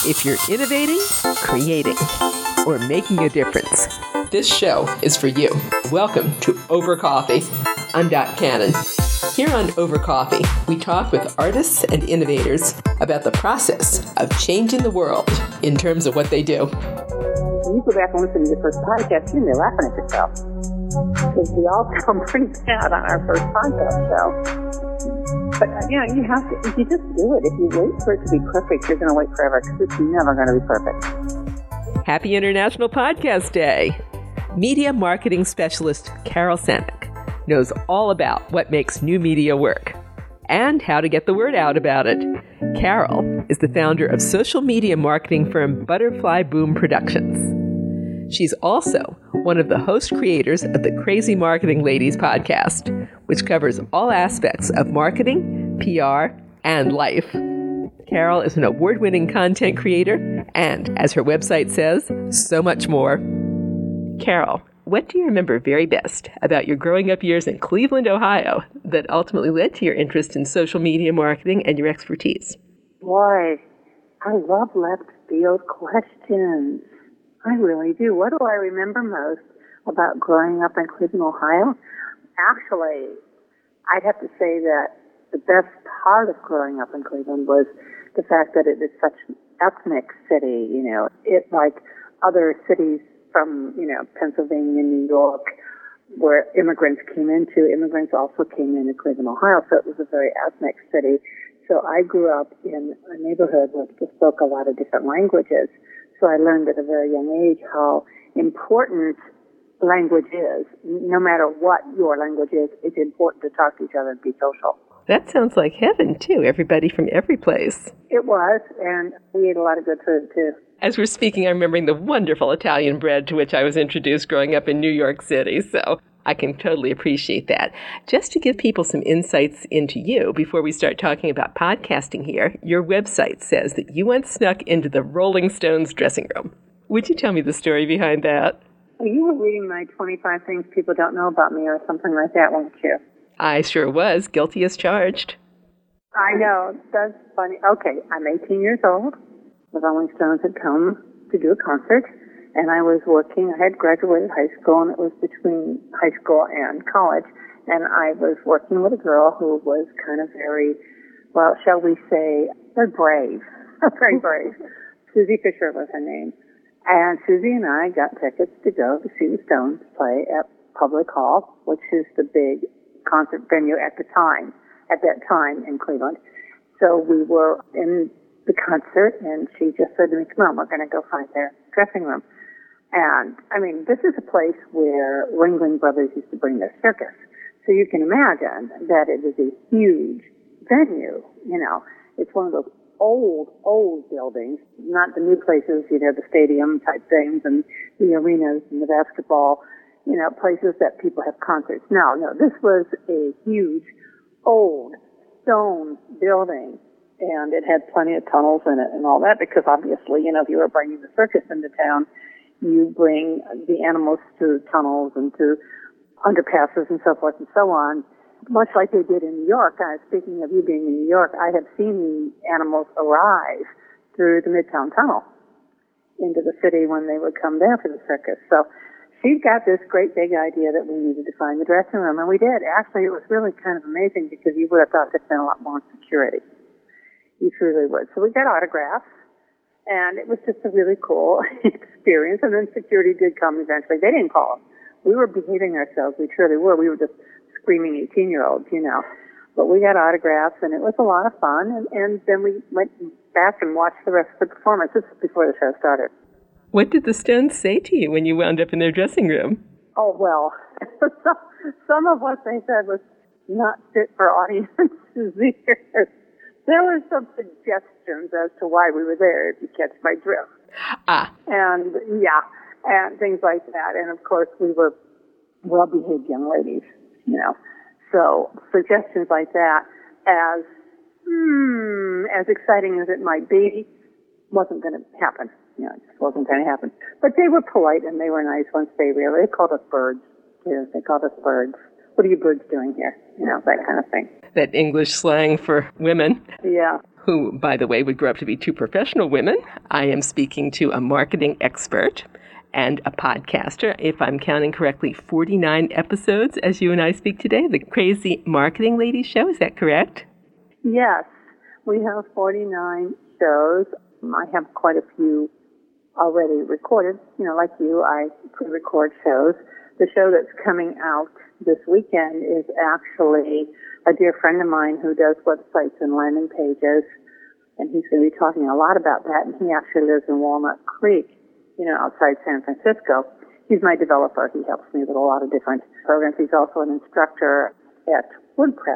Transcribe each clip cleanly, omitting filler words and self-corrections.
If you're innovating, creating, or making a difference, this show is for you. Welcome to Over Coffee. I'm Dot Cannon. Here on Over Coffee, we talk with artists and innovators about the process of changing the world in terms of what they do. When you go back and listen to your first podcast, you're laughing at yourself. Because we all come pretty bad on our first podcast show. But, you have to, if you just do it. If you wait for it to be perfect, you're going to wait forever because it's never going to be perfect. Happy International Podcast Day. Media marketing specialist Carol Senick knows all about what makes new media work and how to get the word out about it. Carol is the founder of social media marketing firm Butterfly Boom Productions. She's also one of the host creators of the Crazy Marketing Ladies podcast, which covers all aspects of marketing, PR, and life. Carol is an award-winning content creator and, as her website says, so much more. Carol, what do you remember very best about your growing up years in Cleveland, Ohio, that ultimately led to your interest in social media marketing and your expertise? Boy, I love left field questions. I really do. What do I remember most about growing up in Cleveland, Ohio? Actually, I'd have to say that the best part of growing up in Cleveland was the fact that it is such an ethnic city. It, like other cities from, Pennsylvania, New York, where immigrants also came into Cleveland, Ohio, so it was a very ethnic city. So I grew up in a neighborhood where people spoke a lot of different languages. So I learned at a very young age how important language is. No matter what your language is, it's important to talk to each other and be social. That sounds like heaven, too. Everybody from every place. It was, and we ate a lot of good food, too. As we're speaking, I'm remembering the wonderful Italian bread to which I was introduced growing up in New York City, so I can totally appreciate that. Just to give people some insights into you before we start talking about podcasting here, your website says that you once snuck into the Rolling Stones dressing room. Would you tell me the story behind that? Well, you were reading my 25 Things People Don't Know About Me or something like that, weren't you? I sure was. Guilty as charged. I know. That's funny. Okay, I'm 18 years old. The Rolling Stones had come to do a concert, and I was working. I had graduated high school, and it was between high school and college, and I was working with a girl who was kind of very, well, shall we say, very brave. Very brave. Susie Fisher was her name. And Susie and I got tickets to go to see the Stones play at Public Hall, which is the big concert venue at that time in Cleveland. So we were in the concert, and she just said to me, come on, we're going to go find their dressing room. And, this is a place where Ringling Brothers used to bring their circus. So you can imagine that it is a huge venue, It's one of those old buildings, not the new places, the stadium type things and the arenas and the basketball, places that people have concerts. No, this was a huge, old stone building, and it had plenty of tunnels in it and all that, because obviously, if you were bringing the circus into town, you bring the animals through tunnels and through underpasses and so forth and so on, much like they did in New York. Speaking of you being in New York, I have seen the animals arrive through the Midtown Tunnel into the city when they would come there for the circus. So she got this great big idea that we needed to find the dressing room, and we did. Actually, it was really kind of amazing because you would have thought there'd been a lot more security. You truly would. So we got autographs, and it was just a really cool experience. And then security did come eventually. They didn't call us. We were behaving ourselves. We truly were. We were just screaming 18-year-olds, But we got autographs, and it was a lot of fun. And then we went back and watched the rest of the performance. This was before the show started. What did the Stones say to you when you wound up in their dressing room? Oh, well, some of what they said was not fit for audiences' ears. There were some suggestions as to why we were there, if you catch my drift. And, things like that. And, of course, we were well-behaved young ladies, So suggestions like that, as exciting as it might be, wasn't going to happen. It just wasn't going to happen. But they were polite and they were nice once they called us birds. They called us birds. What are you birds doing here? That kind of thing. That English slang for women. Yeah. who, by the way, would grow up to be two professional women. I am speaking to a marketing expert and a podcaster. If I'm counting correctly, 49 episodes as you and I speak today, the Crazy Marketing Ladies Show. Is that correct? Yes, we have 49 shows. I have quite a few already recorded. You know, like you, I pre-record shows. The show that's coming out this weekend is actually a dear friend of mine who does websites and landing pages, and he's going to be talking a lot about that, and he actually lives in Walnut Creek, you know, outside San Francisco. He's my developer. He helps me with a lot of different programs. He's also an instructor at WordPress.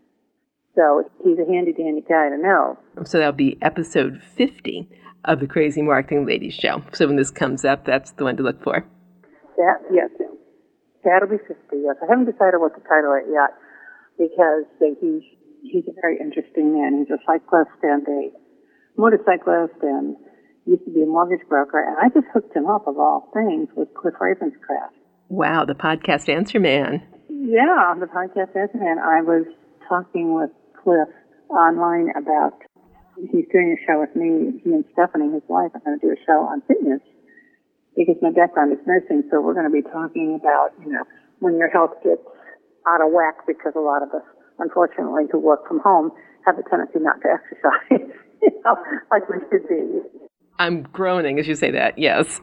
So he's a handy-dandy guy to know. So that'll be episode 50 of the Crazy Marketing Ladies Show. So when this comes up, that's the one to look for. Yes. That'll be 50, yes. I haven't decided what to title it yet because he's a very interesting man. He's a cyclist and a motorcyclist and used to be a mortgage broker. And I just hooked him up, of all things, with Cliff Ravenscraft. Wow, the podcast answer man. Yeah, the podcast answer man. I was talking with Cliff online about, he's doing a show with me, he and Stephanie, his wife, are going to do a show on fitness because my background is nursing, so we're going to be talking about, you know, when your health gets out of whack because a lot of us, unfortunately, who work from home have a tendency not to exercise, you know, like we should be. I'm groaning as you say that, yes.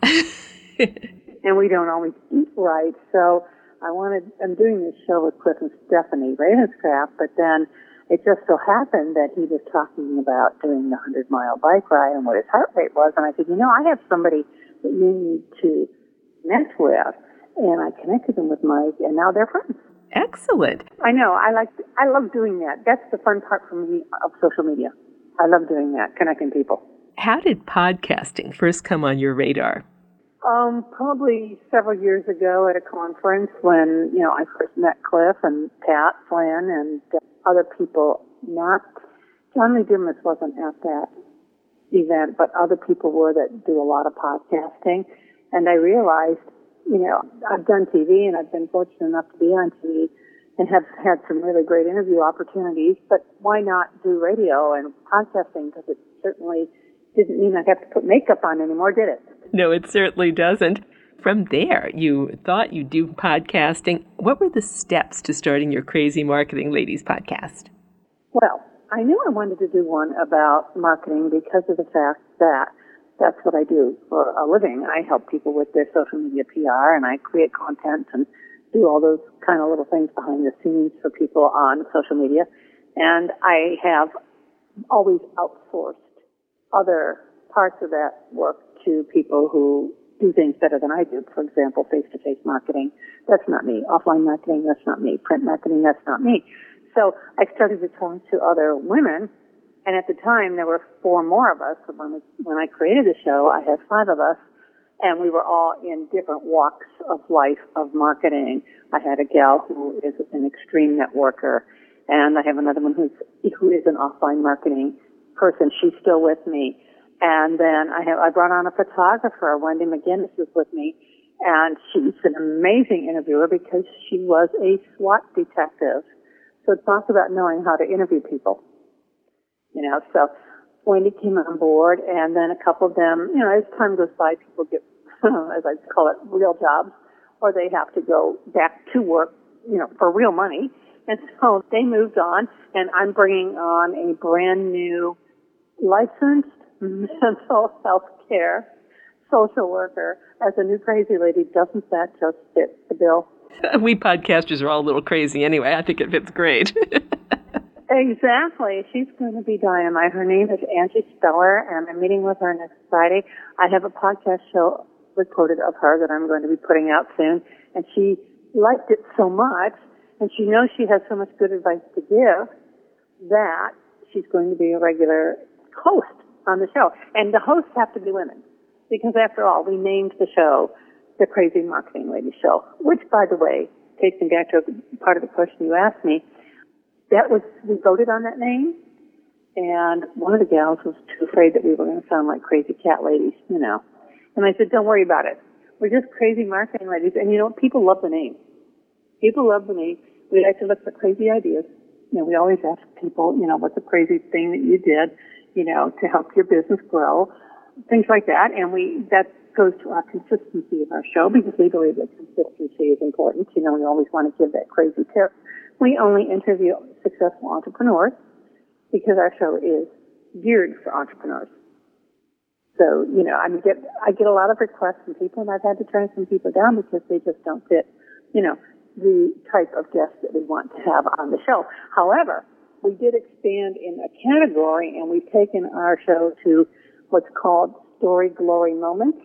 And we don't always eat right, so I'm doing this show with Cliff and Stephanie Ravenscraft, but then it just so happened that he was talking about doing the 100-mile bike ride and what his heart rate was, and I said, you know, I have somebody that you need to connect with, and I connected them with Mike, and now they're friends. Excellent. I know. I love doing that. That's the fun part for me of social media. I love doing that, connecting people. How did podcasting first come on your radar? Probably several years ago at a conference when, you know, I first met Cliff and Pat Flynn and other people. John Lee Dumas wasn't at that event, but other people were that do a lot of podcasting. And I realized, you know, I've done TV and I've been fortunate enough to be on TV and have had some really great interview opportunities, but why not do radio and podcasting? Because it certainly didn't mean I'd have to put makeup on anymore, did it? No, it certainly doesn't. From there, you thought you'd do podcasting. What were the steps to starting your Crazy Marketing Ladies podcast? Well, I knew I wanted to do one about marketing because of the fact that that's what I do for a living. I help people with their social media PR, and I create content and do all those kind of little things behind the scenes for people on social media. And I have always outsourced other parts of that work to people who do things better than I do. For example, face-to-face marketing, that's not me. Offline marketing, that's not me. Print marketing, that's not me. So I started to talk to other women, and at the time there were 4 more of us. When I created the show, I had 5 of us, and we were all in different walks of life of marketing. I had a gal who is an extreme networker, and I have another one who is an offline marketing person. She's still with me. And then I brought on a photographer, Wendy McGinnis is with me, and she's an amazing interviewer because she was a SWAT detective. So talk about knowing how to interview people. You know, so Wendy came on board, and then a couple of them, you know, as time goes by, people get, as I call it, real jobs, or they have to go back to work, you know, for real money. And so they moved on, and I'm bringing on a brand new licensed mental health care social worker as a new crazy lady. Doesn't that just fit the bill? We podcasters are all a little crazy anyway. I think it fits great. Exactly. She's going to be dynamite. Her name is Angie Speller, and I'm meeting with her next Friday. I have a podcast show recorded of her that I'm going to be putting out soon, and she liked it so much, and she knows she has so much good advice to give that she's going to be a regular host on the show. And the hosts have to be women, because after all, we named the show the Crazy Marketing Ladies Show, which, by the way, takes me back to part of the question you asked me. We voted on that name, and one of the gals was too afraid that we were going to sound like crazy cat ladies, you know. And I said, don't worry about it. We're just Crazy Marketing Ladies. And you know, people love the name. People love the name. We like to look for crazy ideas, we always ask people, what's the crazy thing that you did, to help your business grow, things like that. And that goes to our consistency of our show because we believe that consistency is important. We always want to give that crazy tip. We only interview successful entrepreneurs because our show is geared for entrepreneurs. So, I get a lot of requests from people, and I've had to turn some people down because they just don't fit, the type of guests that we want to have on the show. However, we did expand in a category, and we've taken our show to what's called Story Glory Moments.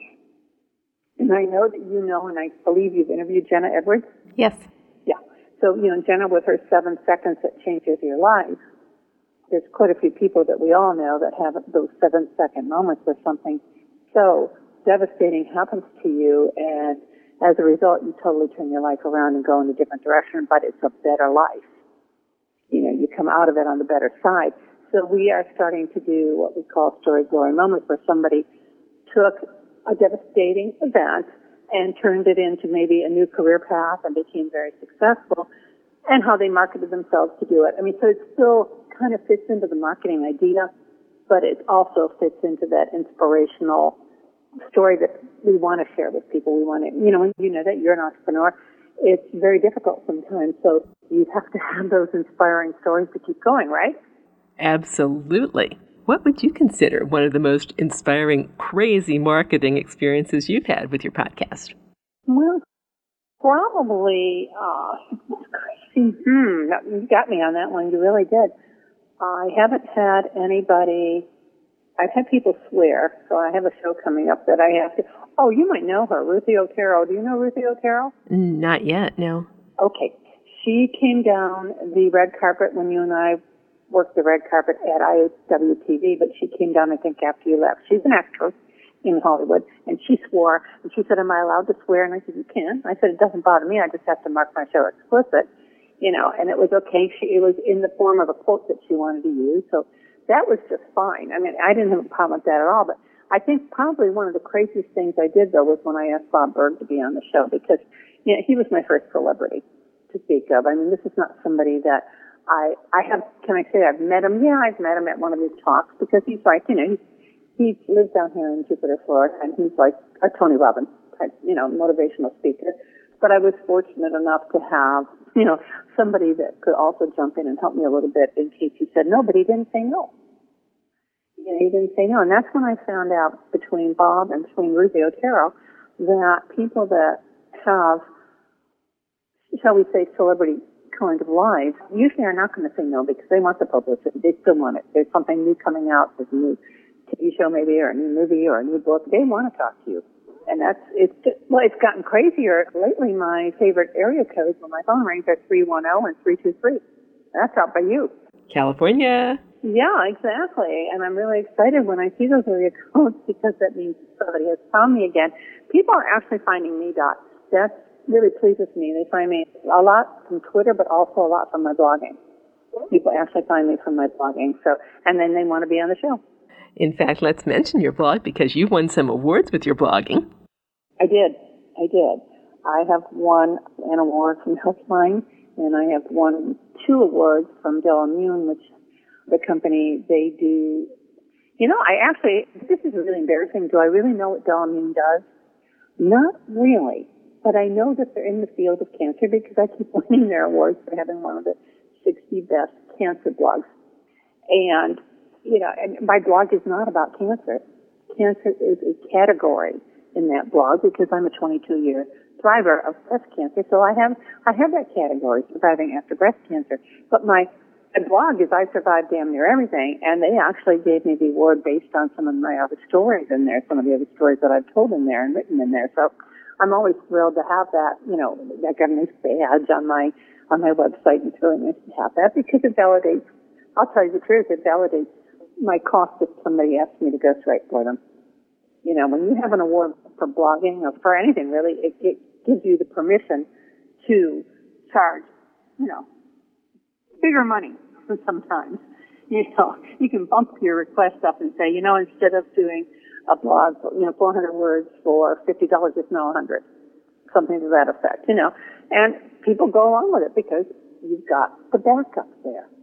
And I know that and I believe you've interviewed Jenna Edwards. Yes. Yeah. So, Jenna with her 7 seconds that changes your life. There's quite a few people that we all know that have those 7-second moments where something so devastating happens to you, and as a result, you totally turn your life around and go in a different direction, but it's a better life. You come out of it on the better side. So we are starting to do what we call Story Glory Moments, where somebody took a devastating event and turned it into maybe a new career path and became very successful, and how they marketed themselves to do it. So it still kind of fits into the marketing idea, but it also fits into that inspirational story that we want to share with people. We want to, that you're an entrepreneur. It's very difficult sometimes, so you have to have those inspiring stories to keep going, right? Absolutely. What would you consider one of the most inspiring, crazy marketing experiences you've had with your podcast? Well, probably, crazy. You got me on that one. You really did. I haven't had anybody, I've had people swear, so I have a show coming up that I have to, you might know her, Ruthie Otero. Do you know Ruthie Otero? Not yet, no. Okay. She came down the red carpet when you and I worked the red carpet at IWTV, but she came down, I think, after you left. She's an actress in Hollywood, and she swore, and she said, am I allowed to swear? And I said, you can. I said, it doesn't bother me. I just have to mark my show explicit, and it was okay. It was in the form of a quote that she wanted to use, so that was just fine. I didn't have a problem with that at all, but I think probably one of the craziest things I did, though, was when I asked Bob Berg to be on the show, because he was my first celebrity to speak of. This is not somebody that I have, can I say I've met him? Yeah, I've met him at one of his talks, because he's like, he lives down here in Jupiter, Florida, and he's like a Tony Robbins type, motivational speaker. But I was fortunate enough to have, somebody that could also jump in and help me a little bit in case he said no, but he didn't say no. He didn't say no. And that's when I found out between Bob and between Ruthie Otero that people that have, shall we say, celebrity kind of lives usually are not going to say no because they want the publicity. They still want it. There's something new coming out. There's a new TV show maybe, or a new movie, or a new book. They want to talk to you. And it's gotten crazier. Lately, my favorite area codes when my phone rings are 310 and 323. That's out by you. California. Yeah, exactly. And I'm really excited when I see those area codes because that means somebody has found me again. People are actually finding me, Dot. That really pleases me. They find me a lot from Twitter, but also a lot from my blogging. People actually find me from my blogging. And then they want to be on the show. In fact, let's mention your blog because you won some awards with your blogging. I did. I have won an award from Healthline, and I have won 2 awards from Delammune, which the company, they do. This is really embarrassing. Do I really know what Delammune does? Not really, but I know that they're in the field of cancer because I keep winning their awards for having one of the 60 best cancer blogs. And and my blog is not about cancer. Cancer is a category in that blog because I'm a 22-year thriver of breast cancer. So I have that category, surviving after breast cancer. But my blog is I survived damn near everything, and they actually gave me the award based on some of my other stories in there, some of the other stories that I've told in there and written in there. So I'm always thrilled to have that. I got a nice badge on my website, and it's really nice to have that because it validates. I'll tell you the truth, it validates my cost if somebody asks me to ghostwrite for them. When you have an award for blogging or for anything really, it gives you the permission to charge, bigger money sometimes. You can bump your request up and say, instead of doing a blog, 400 words for $50, it's now 100. Something to that effect, And people go along with it because you've got the backup there.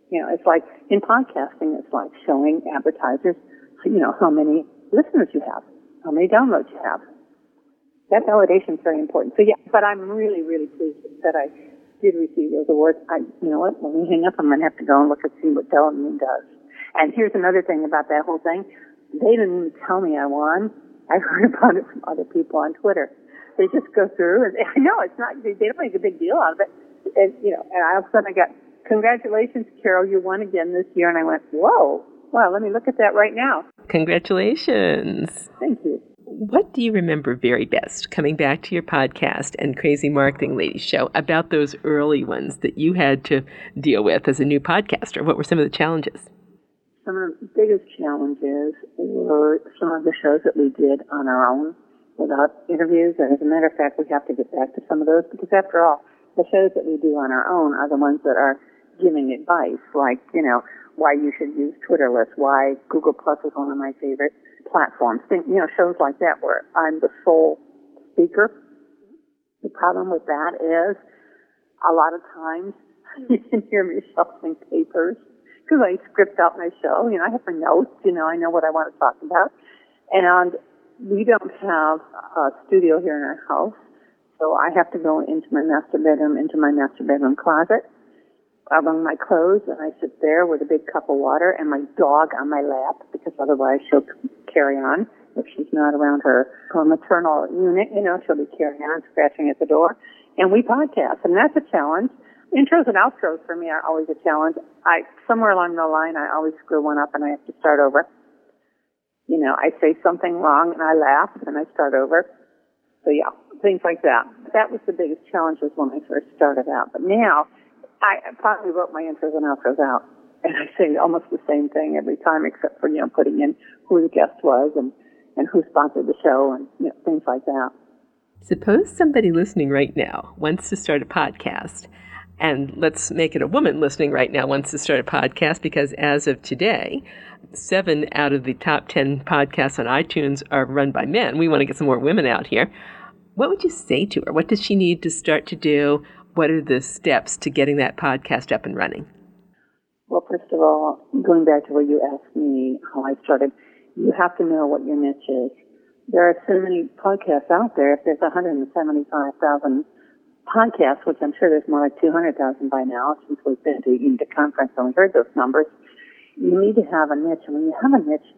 It's like in podcasting, it's like showing advertisers, how many listeners you have, how many downloads you have. That validation is very important. So, but I'm really, really pleased that I did receive those awards. You know what? When we hang up, I'm going to have to go and look and see what Delamine does. And here's another thing about that whole thing. They didn't even tell me I won. I heard about it from other people on Twitter. They just go through, and I know it's not, they don't make a big deal out of it. And all of a sudden I got, congratulations, Carol, you won again this year. And I went, whoa, well, let me look at that right now. Congratulations. Thank you. What do you remember very best, coming back to your podcast and Crazy Marketing Ladies show, about those early ones that you had to deal with as a new podcaster? What were some of the challenges? Some of the biggest challenges were some of the shows that we did on our own without interviews. And as a matter of fact, we have to get back to some of those because after all, the shows that we do on our own are the ones that are giving advice, like, why you should use Twitter lists, why Google Plus is one of my favorite platforms. Shows like that where I'm the sole speaker. The problem with that is a lot of times you can hear me shuffling papers because I script out my show. I have my notes. I know what I want to talk about. And we don't have a studio here in our house, so I have to go into my master bedroom closet, among my clothes, and I sit there with a big cup of water and my dog on my lap, because otherwise she'll carry on. If she's not around her maternal unit, she'll be carrying on, scratching at the door. And we podcast, and that's a challenge. Intros and outros for me are always a challenge. Somewhere along the line, I always screw one up and I have to start over. I say something wrong and I laugh and I start over. So things like that. That was the biggest challenges when I first started out. But now, I finally wrote my intros and outros out, and I say almost the same thing every time, except for putting in who the guest was and who sponsored the show and things like that. Suppose somebody listening right now wants to start a podcast, and let's make it a woman listening right now wants to start a podcast, because as of today, 7 out of the top 10 podcasts on iTunes are run by men. We want to get some more women out here. What would you say to her? What does she need to start to do? What are the steps to getting that podcast up and running? Well, first of all, going back to where you asked me how I started, you have to know what your niche is. There are so many podcasts out there. If there's 175,000 podcasts, which I'm sure there's more like 200,000 by now, since we've been to the conference and we heard those numbers, you need to have a niche. And when you have a niche,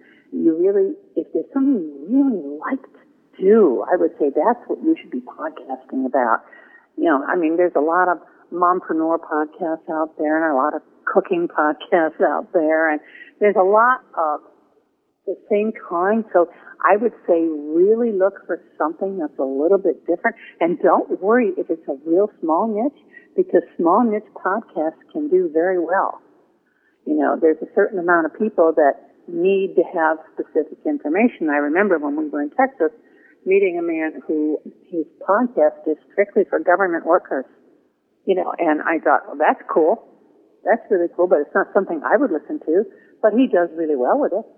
if there's something you really like to do, I would say that's what you should be podcasting about. There's a lot of mompreneur podcasts out there and a lot of cooking podcasts out there, and there's a lot of the same kind. So I would say really look for something that's a little bit different, and don't worry if it's a real small niche, because small niche podcasts can do very well. There's a certain amount of people that need to have specific information. I remember when we were in Texas, meeting a man his podcast is strictly for government workers, and I thought, well, that's cool. That's really cool, but it's not something I would listen to, but he does really well with it.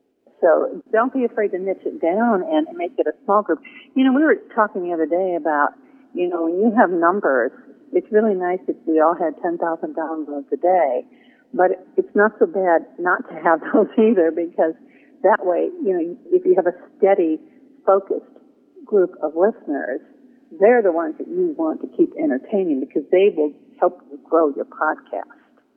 So don't be afraid to niche it down and make it a small group. We were talking the other day about, when you have numbers, it's really nice if we all had 10,000 downloads a day, but it's not so bad not to have those either, because that way, if you have a steady, focused group of listeners, they're the ones that you want to keep entertaining, because they will help you grow your podcast.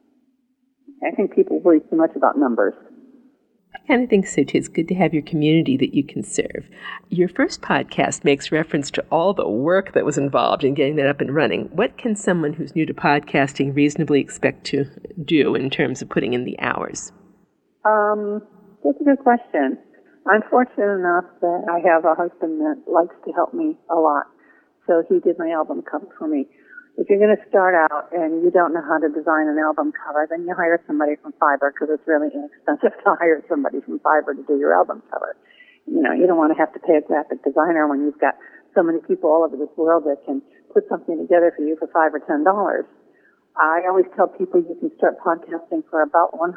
I think people worry too much about numbers. I kind of think so too. It's good to have your community that you can serve. Your first podcast makes reference to all the work that was involved in getting that up and running. What can someone who's new to podcasting reasonably expect to do in terms of putting in the hours? That's a good question. I'm fortunate enough that I have a husband that likes to help me a lot. So he did my album cover for me. If you're going to start out and you don't know how to design an album cover, then you hire somebody from Fiverr, because it's really inexpensive to hire somebody from Fiverr to do your album cover. You don't want to have to pay a graphic designer when you've got so many people all over this world that can put something together for you for $5 or $10. I always tell people you can start podcasting for about $100.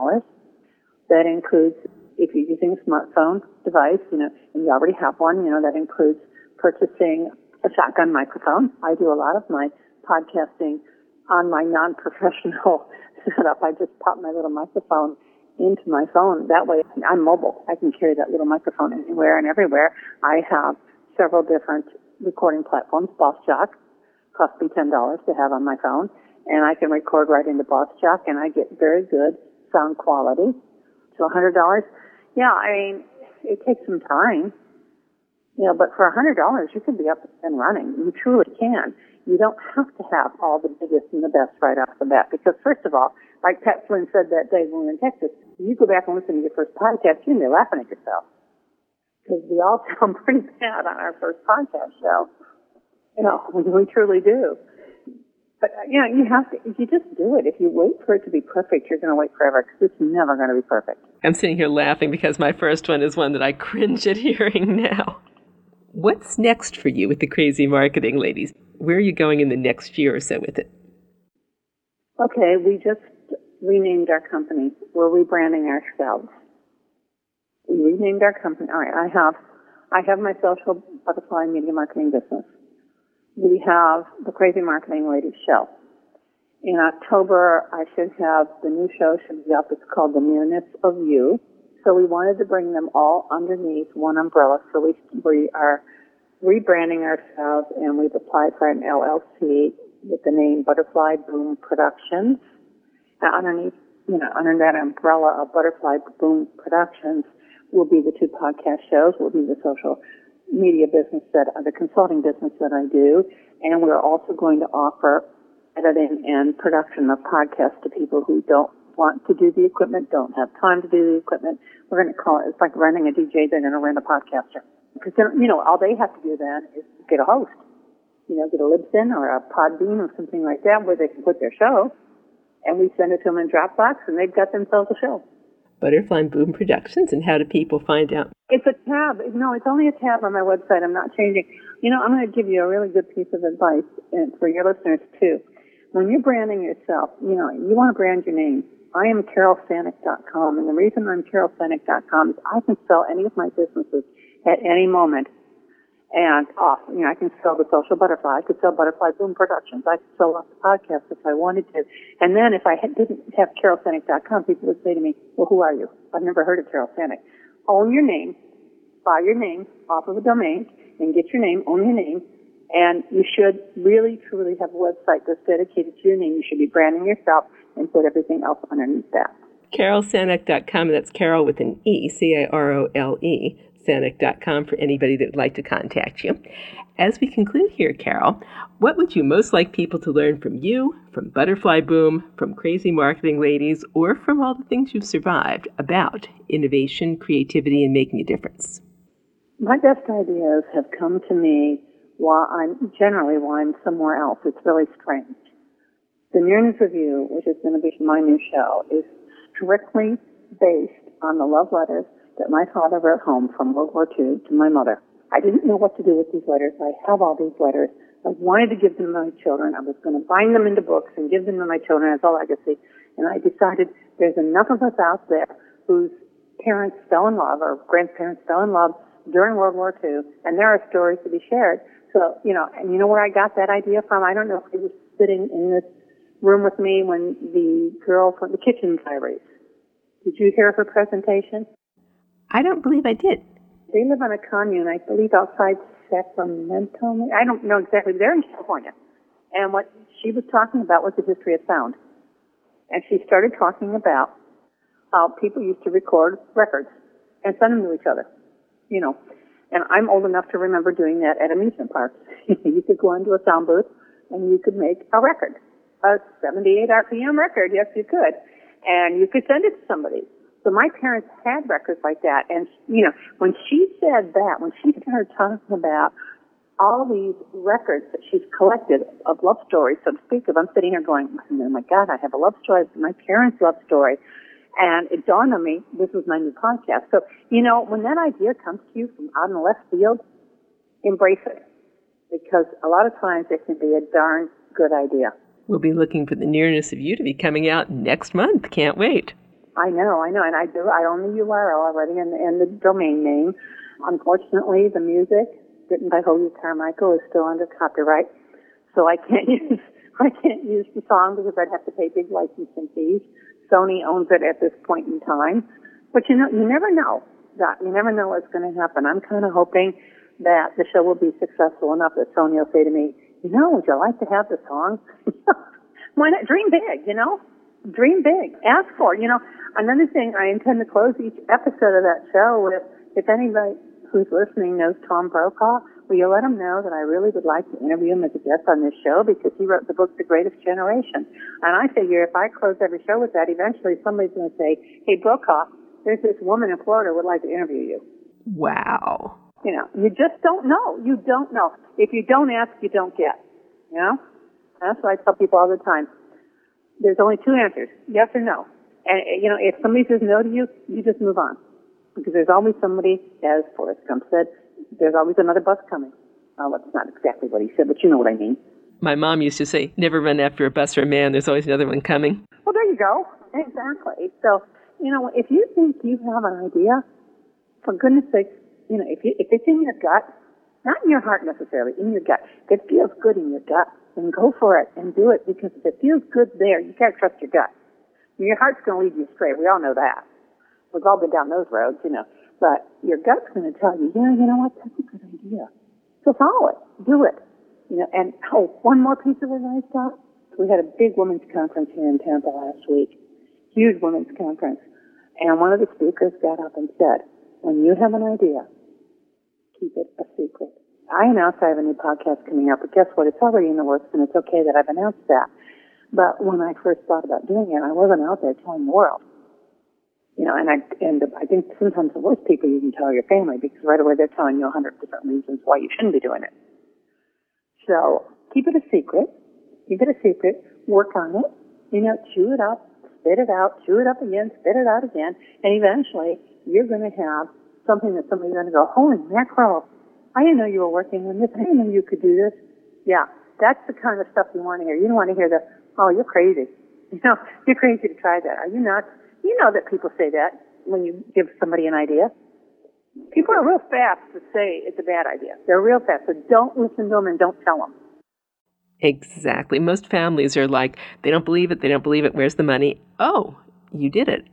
That includes, if you're using a smartphone device, and you already have one, that includes purchasing a shotgun microphone. I do a lot of my podcasting on my non-professional setup, I just pop my little microphone into my phone. That way, I'm mobile. I can carry that little microphone anywhere and everywhere. I have several different recording platforms. BossJock cost me $10 to have on my phone, and I can record right into BossJock, and I get very good sound quality. So $100, yeah, I mean, it takes some time, but for $100, you can be up and running. You truly can. You don't have to have all the biggest and the best right off the bat, because first of all, like Pat Flynn said that day when we were in Texas, you go back and listen to your first podcast, you're going to be laughing at yourself, because we all sound pretty bad on our first podcast show. We truly do. But, you have to, if you just do it, if you wait for it to be perfect, you're going to wait forever, because it's never going to be perfect. I'm sitting here laughing because my first one is one that I cringe at hearing now. What's next for you with the Crazy Marketing Ladies? Where are you going in the next year or so with it? Okay, we just renamed our company. We're rebranding ourselves. We renamed our company. All right, I have my social butterfly media marketing business. We have the Crazy Marketing Ladies show. In October, I should have the new show should be up. It's called The Nearness of You. So we wanted to bring them all underneath one umbrella. So we are rebranding ourselves, and we've applied for an LLC with the name Butterfly Boom Productions. Now, under that umbrella of Butterfly Boom Productions will be the two podcast shows, will be the social media business the consulting business that I do, and we're also going to offer editing and production of podcasts to people who don't want to do the equipment, don't have time to do the equipment. We're going to call it, it's like renting a DJ, they're going to rent a podcaster. Because, all they have to do then is get a host, get a Libsyn or a Podbean or something like that where they can put their show, and we send it to them in Dropbox, and they've got themselves a show. Butterfly Boom Productions, and how do people find out? It's a tab. No, it's only a tab on my website. I'm not changing. I'm going to give you a really good piece of advice, and for your listeners too. When you're branding yourself, you want to brand your name. I am CarolSanek.com, and the reason I'm CarolSanek.com is I can sell any of my businesses at any moment. And I can sell the Social Butterfly. I could sell Butterfly Boom Productions. I could sell lots of podcasts if I wanted to. And then if I didn't have CarolSanek.com, people would say to me, well, who are you? I've never heard of Carol Sanek. Own your name. Buy your name off of a domain and get your name, own your name. And you should really, truly have a website that's dedicated to your name. You should be branding yourself and put everything else underneath that. CarolSanek.com, that's Carol with an E, C-A-R-O-L-E. Sanek.com for anybody that would like to contact you. As we conclude here, Carol, what would you most like people to learn from you, from Butterfly Boom, from Crazy Marketing Ladies, or from all the things you've survived about innovation, creativity, and making a difference? My best ideas have come to me while I'm somewhere else. It's really strange. The Nearness of You, which is going to be my new show, is strictly based on the love letters that my father wrote home from World War II to my mother. I didn't know what to do with these letters. I have all these letters. I wanted to give them to my children. I was going to bind them into books and give them to my children as a legacy. And I decided there's enough of us out there whose parents fell in love or grandparents fell in love during World War II, and there are stories to be shared. So, and you know where I got that idea from? I don't know if he was sitting in this room with me when the girl from the Kitchen Diaries. Did you hear her presentation? I don't believe I did. They live on a commune, I believe, outside Sacramento. I don't know exactly. They're in California. And what she was talking about was the history of sound. And she started talking about how people used to record records and send them to each other, And I'm old enough to remember doing that at amusement parks. You could go into a sound booth and you could make a record, a 78 RPM record. Yes, you could. And you could send it to somebody. So my parents had records like that. And, when she said that, when she started talking about all these records that she's collected of love stories, so to speak of, I'm sitting here going, oh my God, I have a love story, my parents' love story. And it dawned on me, this was my new podcast. So, when that idea comes to you from out in the left field, embrace it. Because a lot of times it can be a darn good idea. We'll be looking for The Nearness of You to be coming out next month. Can't wait. I know, and I own the URL already and the domain name. Unfortunately, the music written by Hoagy Carmichael is still under copyright, so I can't use I can't use the song because I'd have to pay big licensing fees. Sony owns it at this point in time. But you never know. You never know what's going to happen. I'm kind of hoping that the show will be successful enough that Sony will say to me, would you like to have the song? Why not? Dream big, Dream big. Ask for it. Another thing, I intend to close each episode of that show with, if anybody who's listening knows Tom Brokaw, will you let him know that I really would like to interview him as a guest on this show because he wrote the book, The Greatest Generation. And I figure if I close every show with that, eventually somebody's going to say, hey, Brokaw, there's this woman in Florida who would like to interview you. Wow. You just don't know. You don't know. If you don't ask, you don't get. That's what I tell people all the time. There's only two answers, yes or no. And, if somebody says no to you, you just move on. Because there's always somebody, as Forrest Gump said, there's always another bus coming. Well, that's not exactly what he said, but you know what I mean. My mom used to say, never run after a bus or a man. There's always another one coming. Well, there you go. Exactly. So, if you think you have an idea, for goodness sakes, if it's in your gut, not in your heart necessarily, in your gut, if it feels good in your gut, then go for it and do it. Because if it feels good there, you can't trust your gut. Your heart's going to lead you astray. We all know that. We've all been down those roads, But your gut's going to tell you, you know what, that's a good idea. So follow it. Do it. And, one more piece of advice, Doc. We had a big women's conference here in Tampa last week. Huge women's conference. And one of the speakers got up and said, when you have an idea, keep it a secret. I announced I have a new podcast coming up, but guess what? It's already in the works, and it's okay that I've announced that. But when I first thought about doing it, I wasn't out there telling the world. And I think sometimes the worst people you can tell your family because right away they're telling you 100 different reasons why you shouldn't be doing it. So keep it a secret. Keep it a secret. Work on it. Chew it up, spit it out, chew it up again, spit it out again, and eventually you're going to have something that somebody's going to go, holy mackerel, I didn't know you were working on this. I didn't know you could do this. Yeah, that's the kind of stuff you want to hear. You don't want to hear the, oh, you're crazy. You're crazy to try that. Are you nuts? You know that people say that when you give somebody an idea. People are real fast to say it's a bad idea. They're real fast. So don't listen to them and don't tell them. Exactly. Most families are like, they don't believe it. They don't believe it. Where's the money? Oh, you did it.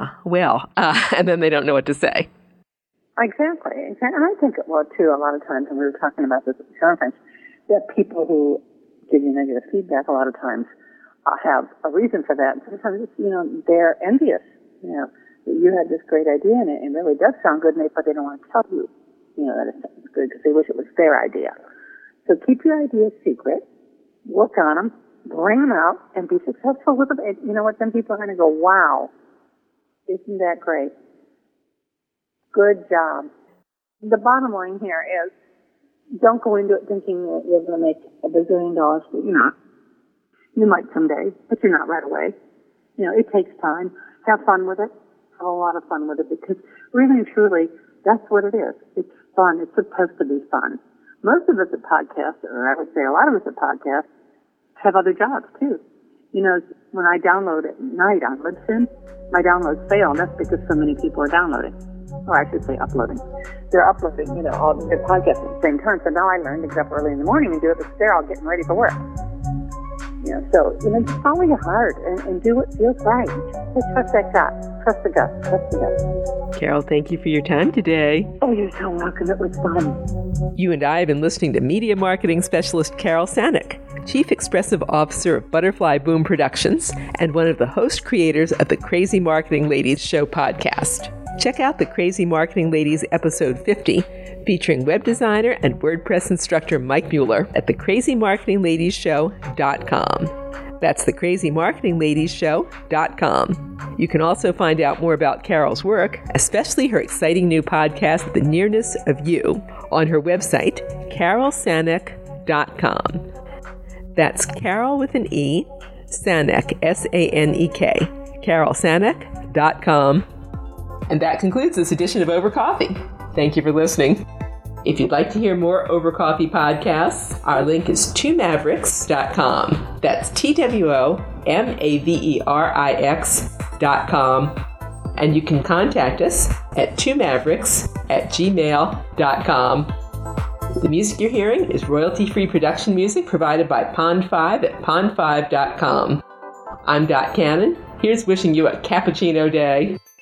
And then they don't know what to say. Exactly. And I think, too, a lot of times, and we were talking about this at the conference, that people who give you negative feedback a lot of times have a reason for that. And sometimes, they're envious, that you had this great idea and it really does sound good, but they don't want to tell you, that it sounds good because they wish it was their idea. So keep your ideas secret, work on them, bring them out, and be successful with them. And you know what? Then people are going to go, wow, isn't that great? Good job. The bottom line here is don't go into it thinking that you're going to make $1 bazillion, but you're not. You might someday, but you're not right away. It takes time. Have fun with it. Have a lot of fun with it because really and truly, that's what it is. It's fun. It's supposed to be fun. Most of us at podcasts, or I would say a lot of us at podcasts, have other jobs too. When I download at night on Libsyn, my downloads fail, and that's because so many people are downloading. Or I should say uploading. They're uploading, all their podcasts at the same time. So now I learn to get up early in the morning and do it because they're all getting ready for work. So, just follow your heart and do what feels right. Just trust that gut. Trust the gut. Trust the gut. Carol, thank you for your time today. Oh, you're so welcome. It was fun. You and I have been listening to media marketing specialist Carol Sanick, Chief Expressive Officer of Butterfly Boom Productions and one of the host creators of the Crazy Marketing Ladies Show podcast. Check out the Crazy Marketing Ladies episode 50, featuring web designer and WordPress instructor Mike Mueller at thecrazymarketingladiesshow.com. That's thecrazymarketingladiesshow.com. You can also find out more about Carol's work, especially her exciting new podcast, The Nearness of You, on her website, carolsanick.com. That's Carol with an E, Sanick, S-A-N-E-K, carolsanick.com. And that concludes this edition of Over Coffee. Thank you for listening. If you'd like to hear more Over Coffee podcasts, our link is twomavericks.com. That's TWOMAVERIX.com. And you can contact us at twomavericks@gmail.com. The music you're hearing is royalty-free production music provided by Pond5 at pond5.com. I'm Dot Cannon. Here's wishing you a cappuccino day.